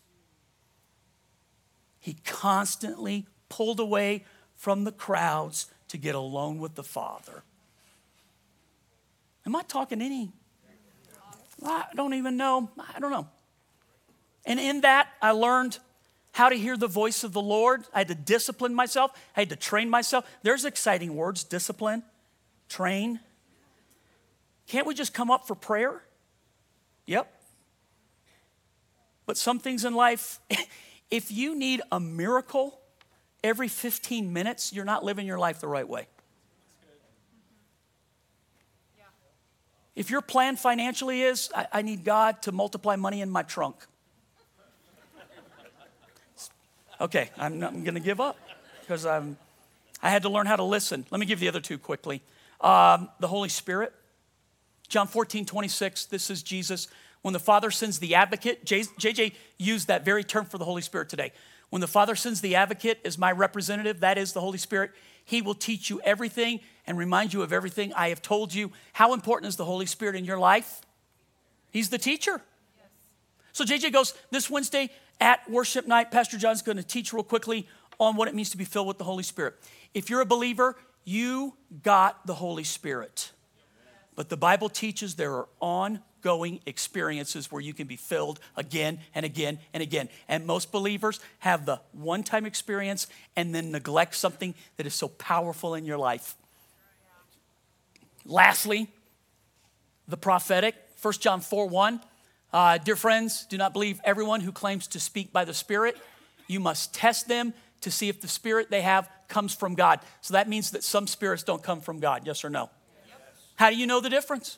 He constantly pulled away from the crowds to get alone with the Father. Am I talking any? I don't even know. I don't know. And in that, I learned how to hear the voice of the Lord. I had to discipline myself. I had to train myself. There's exciting words, discipline, train. Can't we just come up for prayer? Yep. But some things in life, if you need a miracle every fifteen minutes, you're not living your life the right way. If your plan financially is, I, I need God to multiply money in my trunk. Okay, I'm, not, I'm going to give up because I'm, I had to learn how to listen. Let me give the other two quickly. Um, the Holy Spirit. John fourteen twenty-six, this is Jesus. When the Father sends the advocate, J J used that very term for the Holy Spirit today. When the Father sends the advocate as my representative, that is the Holy Spirit, he will teach you everything and remind you of everything I have told you. How important is the Holy Spirit in your life? He's the teacher. So J J goes, this Wednesday at worship night, Pastor John's going to teach real quickly on what it means to be filled with the Holy Spirit. If you're a believer, you got the Holy Spirit. But the Bible teaches there are ongoing experiences where you can be filled again and again and again. And most believers have the one-time experience and then neglect something that is so powerful in your life. Lastly, the prophetic, First John four one. Uh, dear friends, do not believe everyone who claims to speak by the Spirit. You must test them to see if the spirit they have comes from God. So that means that some spirits don't come from God, yes or no? Yes. How do you know the difference?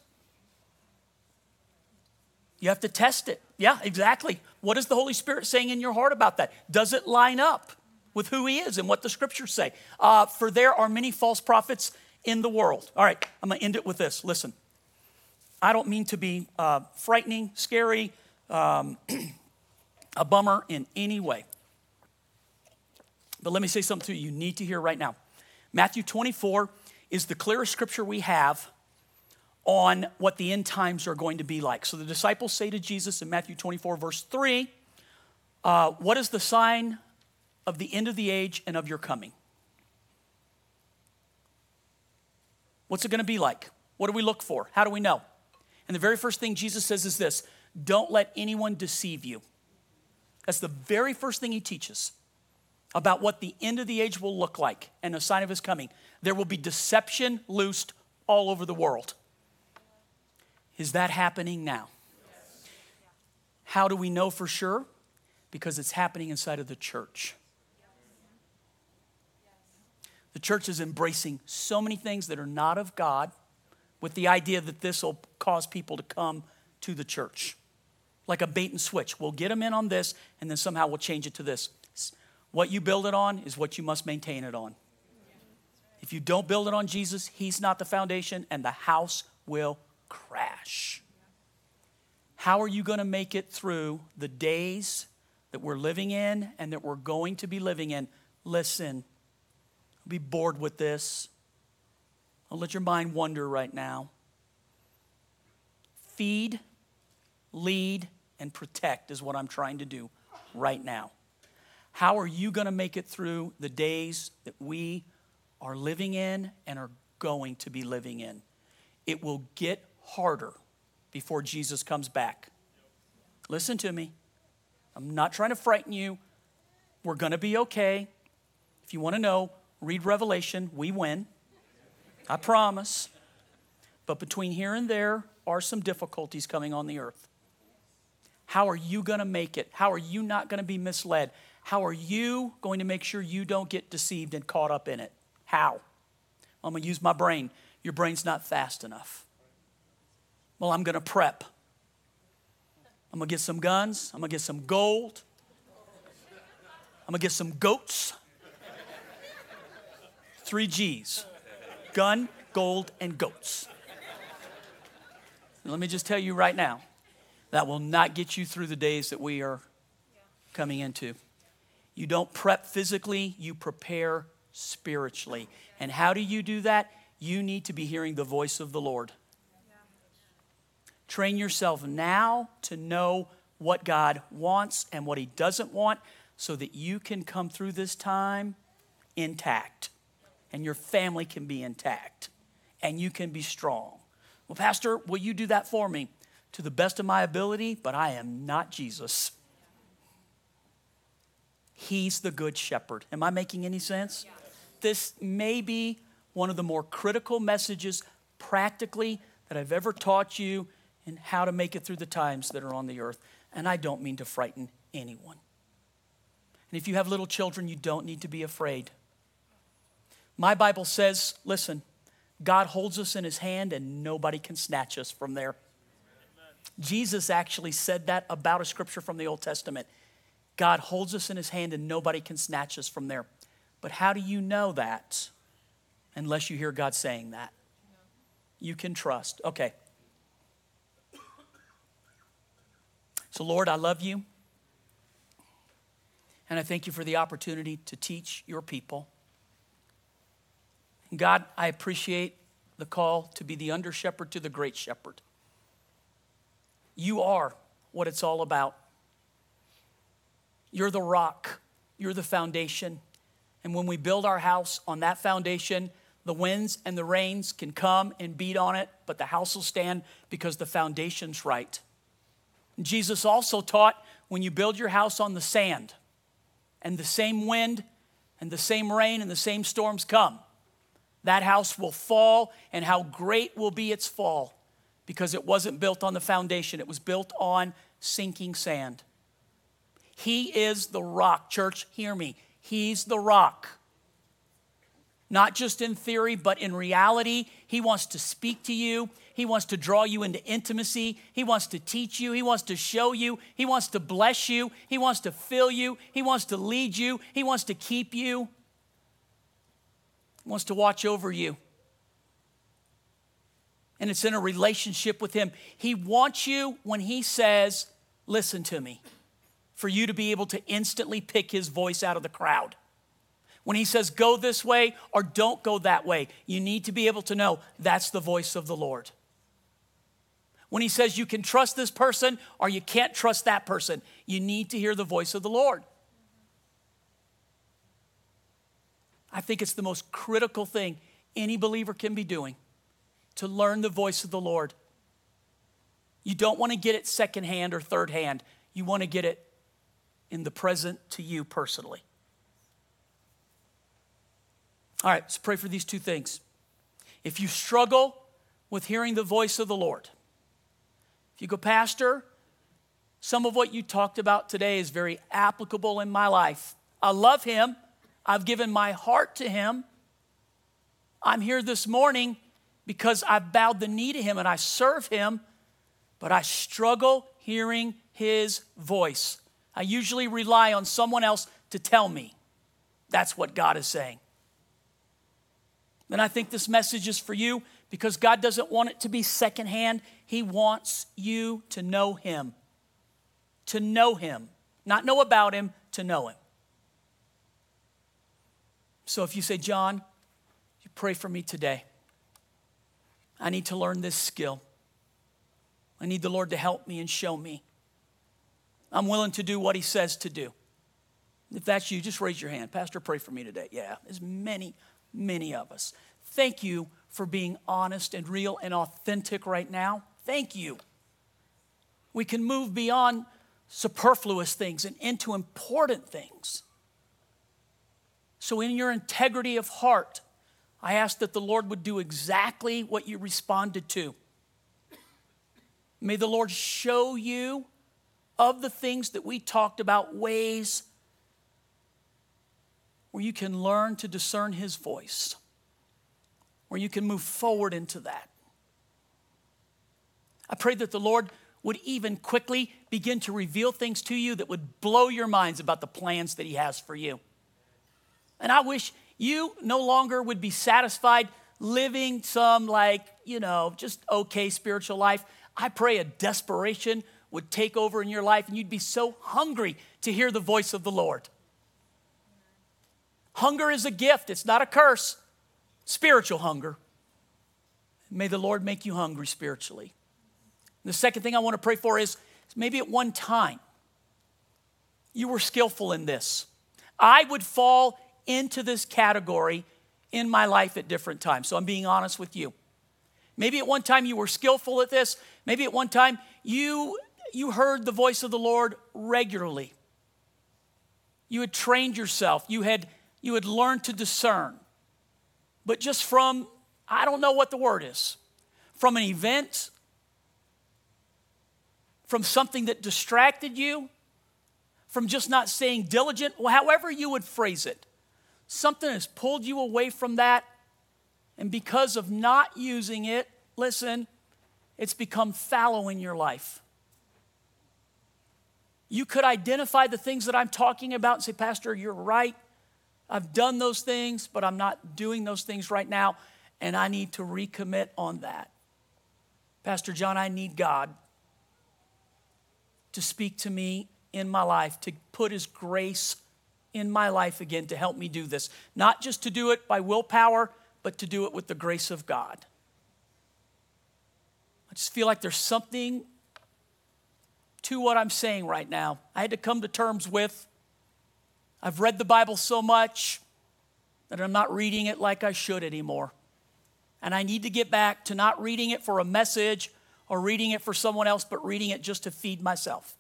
You have to test it. Yeah, exactly. What is the Holy Spirit saying in your heart about that? Does it line up with who he is and what the scriptures say? Uh, for there are many false prophets in the world. All right, I'm going to end it with this. Listen, I don't mean to be uh, frightening, scary, um, a bummer in any way. But let me say something to you you need to hear right now. Matthew twenty-four is the clearest scripture we have on what the end times are going to be like. So the disciples say to Jesus in Matthew twenty-four, verse three, uh, what is the sign of the end of the age and of your coming? What's it going to be like? What do we look for? How do we know? And the very first thing Jesus says is this: don't let anyone deceive you. That's the very first thing he teaches about what the end of the age will look like and a sign of his coming. There will be deception loosed all over the world. Is that happening now? Yes. How do we know for sure? Because it's happening inside of the church. The church is embracing so many things that are not of God with the idea that this will cause people to come to the church. Like a bait and switch. We'll get them in on this and then somehow we'll change it to this. What you build it on is what you must maintain it on. If you don't build it on Jesus, he's not the foundation and the house will crash. How are you going to make it through the days that we're living in and that we're going to be living in? Listen, I'll be bored with this. I'll let your mind wander right now. Feed, lead, and protect is what I'm trying to do right now. How are you going to make it through the days that we are living in and are going to be living in? It will get harder before Jesus comes back. Listen to me. I'm not trying to frighten you. We're going to be okay. If you want to know, read Revelation. We win. I promise. But between here and there are some difficulties coming on the earth. How are you going to make it? How are you not going to be misled? How are you going to make sure you don't get deceived and caught up in it? How? I'm going to use my brain. Your brain's not fast enough. Well, I'm going to prep. I'm going to get some guns. I'm going to get some gold. I'm going to get some goats. Three G's. Gun, gold, and goats. And let me just tell you right now, that will not get you through the days that we are coming into. You don't prep physically, you prepare spiritually. And how do you do that? You need to be hearing the voice of the Lord. Train yourself now to know what God wants and what he doesn't want so that you can come through this time intact and your family can be intact and you can be strong. Well, Pastor, will you do that for me? To the best of my ability, but I am not Jesus. He's the good shepherd. Am I making any sense? Yes. This may be one of the more critical messages practically that I've ever taught you in how to make it through the times that are on the earth. And I don't mean to frighten anyone. And if you have little children, you don't need to be afraid. My Bible says, listen, God holds us in his hand and nobody can snatch us from there. Jesus actually said that about a scripture from the Old Testament. God holds us in his hand and nobody can snatch us from there. But how do you know that unless you hear God saying that? You can trust. Okay. So Lord, I love you. And I thank you for the opportunity to teach your people. And God, I appreciate the call to be the under shepherd to the great shepherd. You are what it's all about. You're the rock. You're the foundation. And when we build our house on that foundation, the winds and the rains can come and beat on it, but the house will stand because the foundation's right. And Jesus also taught when you build your house on the sand and the same wind and the same rain and the same storms come, that house will fall, and how great will be its fall because it wasn't built on the foundation. It was built on sinking sand. He is the rock. Church, hear me. He's the rock. Not just in theory, but in reality. He wants to speak to you. He wants to draw you into intimacy. He wants to teach you. He wants to show you. He wants to bless you. He wants to fill you. He wants to lead you. He wants to keep you. He wants to watch over you. And it's in a relationship with him. He wants you, when he says, listen to me, for you to be able to instantly pick his voice out of the crowd. When he says, go this way or don't go that way, you need to be able to know that's the voice of the Lord. When he says you can trust this person or you can't trust that person, you need to hear the voice of the Lord. I think it's the most critical thing any believer can be doing, to learn the voice of the Lord. You don't want to get it secondhand or third hand. You want to get it in the present to you personally. All right, let's pray for these two things. If you struggle with hearing the voice of the Lord, if you go, Pastor, some of what you talked about today is very applicable in my life. I love him. I've given my heart to him. I'm here this morning because I've bowed the knee to him and I serve him, but I struggle hearing his voice. I usually rely on someone else to tell me. That's what God is saying. And I think this message is for you because God doesn't want it to be secondhand. He wants you to know him. To know him. Not know about him, to know him. So if you say, John, you pray for me today. I need to learn this skill. I need the Lord to help me and show me. I'm willing to do what he says to do. If that's you, just raise your hand. Pastor, pray for me today. Yeah, there's many Many of us. Thank you for being honest and real and authentic right now. Thank you. We can move beyond superfluous things and into important things. So in your integrity of heart, I ask that the Lord would do exactly what you responded to. May the Lord show you of the things that we talked about, ways where you can learn to discern his voice, where you can move forward into that. I pray that the Lord would even quickly begin to reveal things to you that would blow your minds about the plans that he has for you. And I wish you no longer would be satisfied living some like, you know, just okay spiritual life. I pray a desperation would take over in your life and you'd be so hungry to hear the voice of the Lord. Hunger is a gift. It's not a curse. Spiritual hunger. May the Lord make you hungry spiritually. And the second thing I want to pray for is maybe at one time you were skillful in this. I would fall into this category in my life at different times. So I'm being honest with you. Maybe at one time you were skillful at this. Maybe at one time you, you heard the voice of the Lord regularly. You had trained yourself. You had You had learned to discern. But just from, I don't know what the word is, from an event, from something that distracted you, from just not staying diligent, however you would phrase it, something has pulled you away from that. And because of not using it, listen, it's become fallow in your life. You could identify the things that I'm talking about and say, Pastor, you're right. I've done those things, but I'm not doing those things right now, and I need to recommit on that. Pastor John, I need God to speak to me in my life, to put his grace in my life again to help me do this. Not just to do it by willpower, but to do it with the grace of God. I just feel like there's something to what I'm saying right now. I had to come to terms with I've read the Bible so much that I'm not reading it like I should anymore. And I need to get back to not reading it for a message or reading it for someone else, but reading it just to feed myself.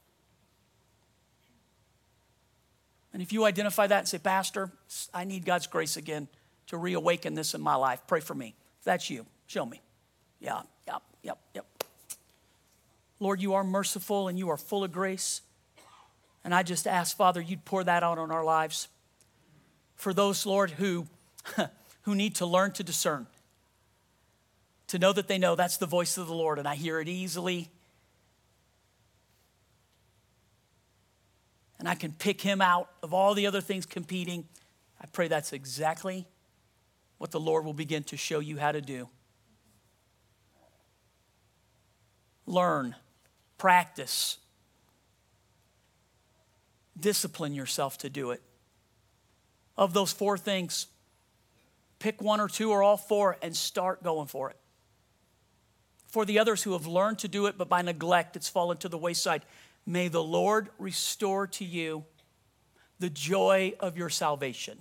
And if you identify that and say, Pastor, I need God's grace again to reawaken this in my life, pray for me. If that's you, show me. Yeah, yep, yep, yep. Lord, you are merciful and you are full of grace. And I just ask, Father, you'd pour that out on our lives. For those, Lord, who, who need to learn to discern, to know that they know that's the voice of the Lord and I hear it easily. And I can pick him out of all the other things competing. I pray that's exactly what the Lord will begin to show you how to do. Learn, practice, discipline yourself to do it. Of those four things, pick one or two or all four and start going for it. For the others who have learned to do it, but by neglect it's fallen to the wayside, may the Lord restore to you the joy of your salvation.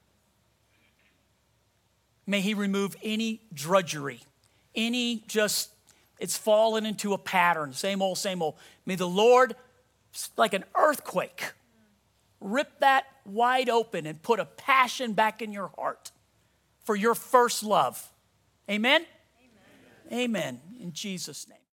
May he remove any drudgery, any just, it's fallen into a pattern, same old, same old. May the Lord, like an earthquake, rip that wide open and put a passion back in your heart for your first love. Amen? Amen. Amen. In Jesus' name.